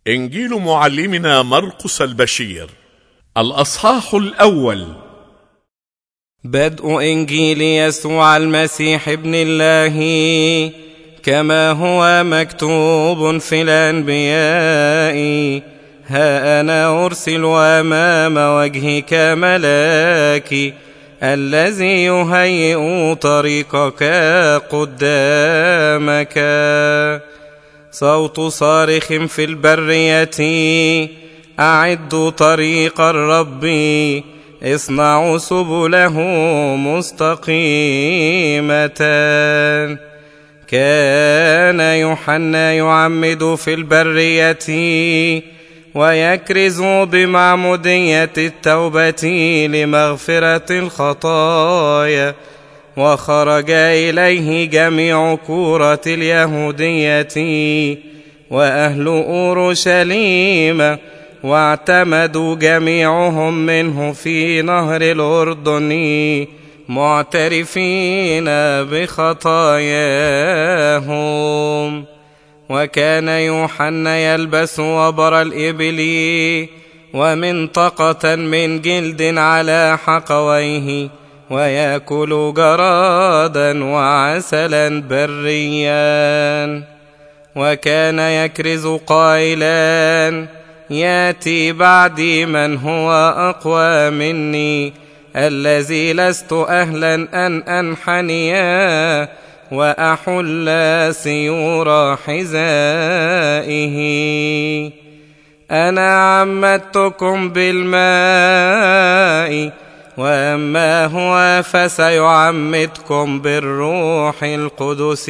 إنجيل معلمنا مرقس البشير، الأصحاح الأول. بدء إنجيل يسوع المسيح ابن الله كما هو مكتوب في الأنبياء: ها أنا أرسل أمام وجهك ملاكي الذي يهيئ طريقك قدامك. صوت صارخ في البرية: أعدوا طريق الرب، اصنعوا سبله مستقيمة. كان يوحنا يعمد في البرية ويكرز بمعمودية التوبة لمغفرة الخطايا، وخرج إليه جميع كورة اليهودية وأهل أورشليم، واعتمدوا جميعهم منه في نهر الأردن معترفين بخطاياهم. وكان يوحنا يلبس وبر الإبل ومنطقة من جلد على حقويه، ويأكل جرادا وعسلا بريا. وكان يكرز قائلا: يأتي بعدي من هو أقوى مني، الذي لست أهلا أن أنحنيا وأحل سيور حذائه. أنا عمدتكم بالماء، وأما هو فسيعمدكم بالروح القدس.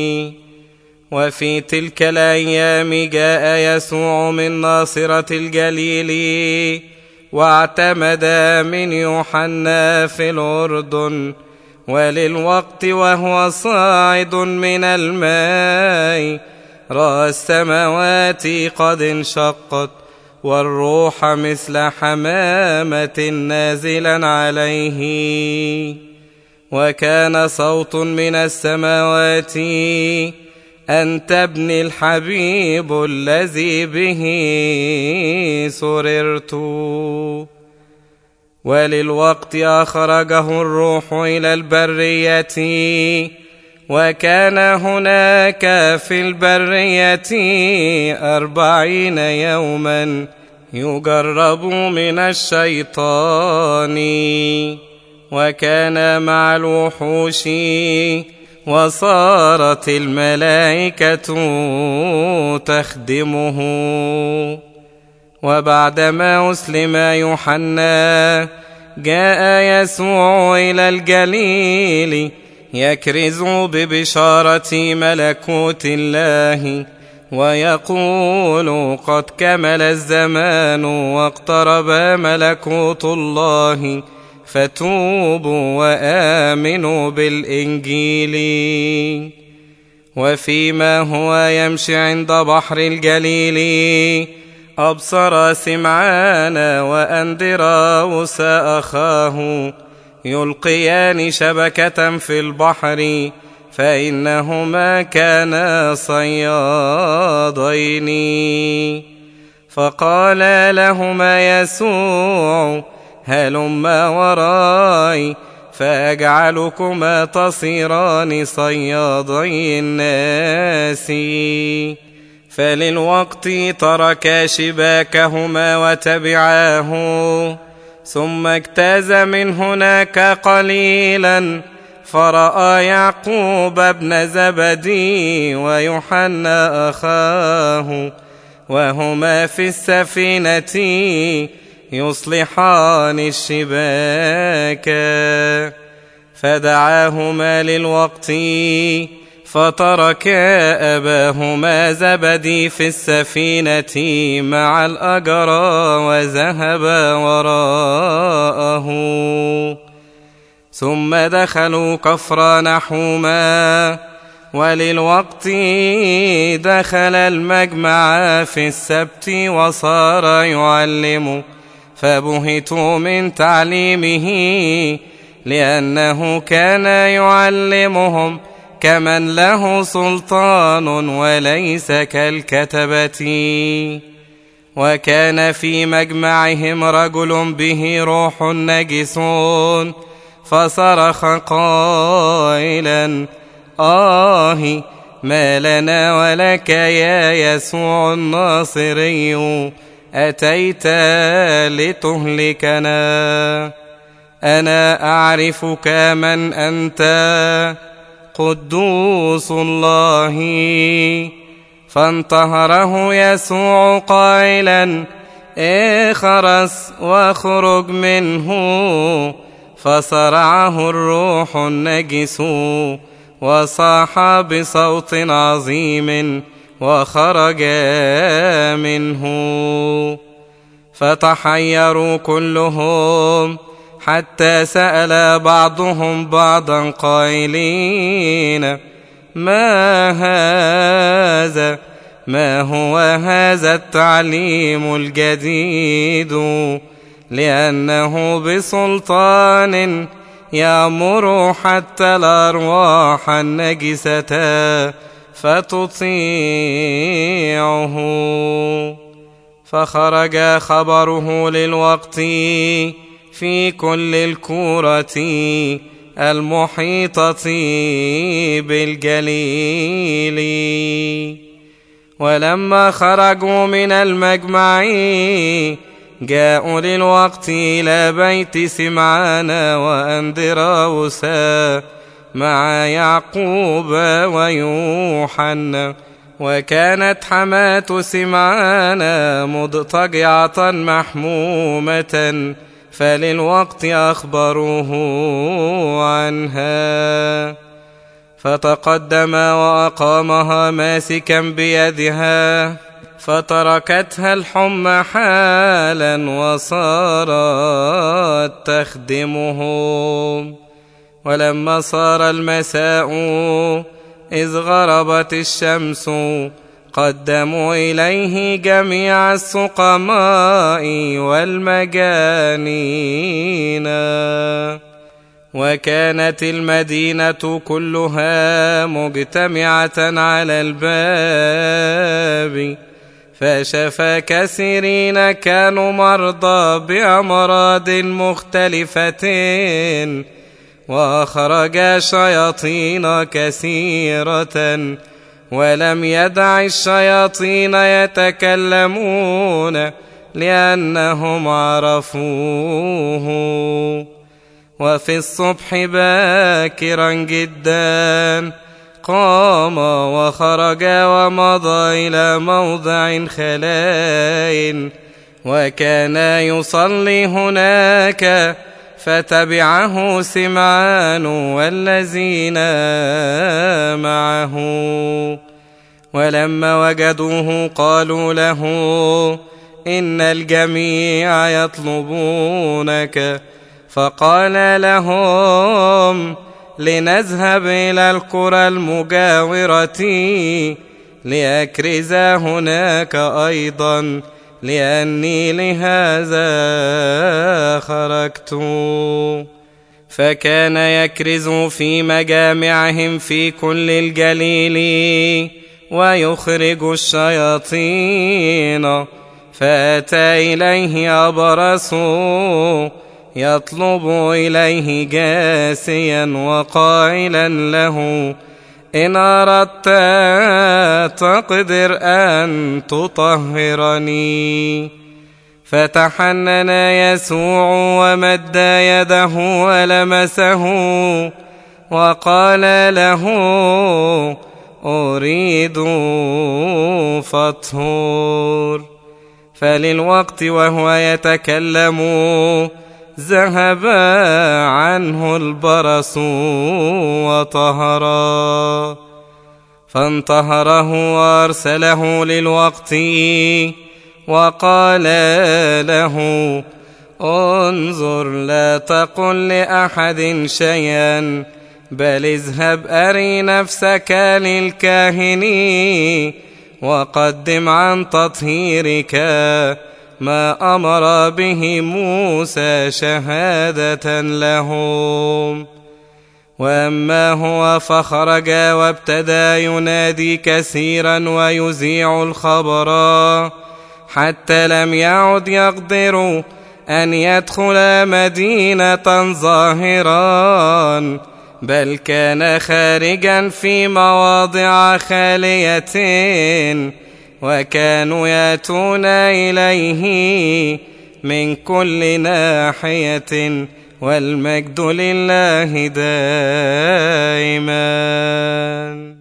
وفي تلك الأيام جاء يسوع من ناصرة الجليل، واعتمد من يوحنا في الأردن. وللوقت وهو صاعد من الماء رأى السماوات قد انشقت، والروح مثل حمامة نازلا عليه. وكان صوت من السماوات: أنت ابني الحبيب الذي به سررت. وللوقت أخرجه الروح إلى البرية، وكان هناك في البرية 40 يوما يجرب من الشيطان. وكان مع الوحوش، وصارت الملائكة تخدمه. وبعدما أسلم يوحنا جاء يسوع إلى الجليل يكرز ببشارة ملكوت الله، ويقول: قد كمل الزمان واقترب ملكوت الله، فتوبوا وآمنوا بالإنجيل. وفيما هو يمشي عند بحر الجليل أبصر سمعان وأندراوس أخاه يلقيان شبكة في البحر، فإنهما كانا صيادين. فقال لهما يسوع: هلما وراي فأجعلكما تصيران صيادي الناس. فللوقت تركا شباكهما وتبعاه. ثم اجتاز من هناك قليلا، فرأى يعقوب ابن زبدي ويوحنا أخاه وهما في السفينة يصلحان الشباك. فدعاهما للوقت، فتركا أباهما زبدي في السفينة مع الأجرى وذهبا وراءه. ثم دخلوا كفرنحوما. وللوقت دخل المجمع في السبت وصار يعلم، فبهتوا من تعليمه، لأنه كان يعلمهم كمن له سلطان وليس كالكتبة. وكان في مجمعهم رجل به روح نجس، فصرخ قائلا: آه ما لنا ولك يا يسوع الناصري، أتيت لتهلكنا؟ أنا أعرفك من أنت، قدوس الله. فانتهره يسوع قائلا: اخرس واخرج منه. فصرعه الروح النجس وصاح بصوت عظيم وخرج منه. فتحيروا كلهم، حتى سأل بعضهم بعضا قائلين: ما هو هذا التعليم الجديد؟ لأنه بسلطان يأمر حتى الأرواح النجسة فتطيعه. فخرج خبره للوقت في كل الكرة المحيطة بالجليل. ولما خرجوا من المجمع جاءوا للوقت إلى بيت سمعان وأندراوس مع يعقوب ويوحنا. وكانت حماة سمعان مضطجعة محمومة، فللوقت أخبروه عنها. فتقدم وأقامها ماسكا بيدها، فتركتها الحمى حالا وصارت تخدمهم. ولما صار المساء إذ غربت الشمس قدموا إليه جميع السقماء والمجانين. وكانت المدينة كلها مجتمعة على الباب، فشفى كثيرين كانوا مرضى بأمراض مختلفة، وأخرج شياطين كثيرة، ولم يدع الشياطين يتكلمون لأنهم عرفوه. وفي الصبح باكرا جدا قام وخرج ومضى إلى موضع خلاء، وكان يصلي هناك. فتبعه سمعان والذين معه. ولما وجدوه قالوا له: إن الجميع يطلبونك. فقال لهم: لنذهب إلى القرى المجاورة لأكرز هناك أيضا، لأني لهذا خرجت. فكان يكرز في مجامعهم في كل الجليل ويخرج الشياطين. فأتى إليه أبرص يطلب إليه جاسيا وقائلا له: إن أردت تقدر أن تطهرني. فتحنن يسوع ومد يده ولمسه وقال له: أريد فاطهر. فللوقت وهو يتكلم ذهب عنه البرص وطهرا. فانتهره وأرسله للوقت وقال له: انظر لا تقل لأحد شيئا، بل اذهب أري نفسك للكاهن وقدم عن تطهيرك ما أمر به موسى شهادة لهم. وأما هو فخرج وابتدى ينادي كثيرا ويذيع الخبر، حتى لم يعد يقدر أن يدخل مدينة ظاهرا، بل كان خارجا في مواضع خالية، وكانوا يأتون إليه من كل ناحية، والمجد لله دائما.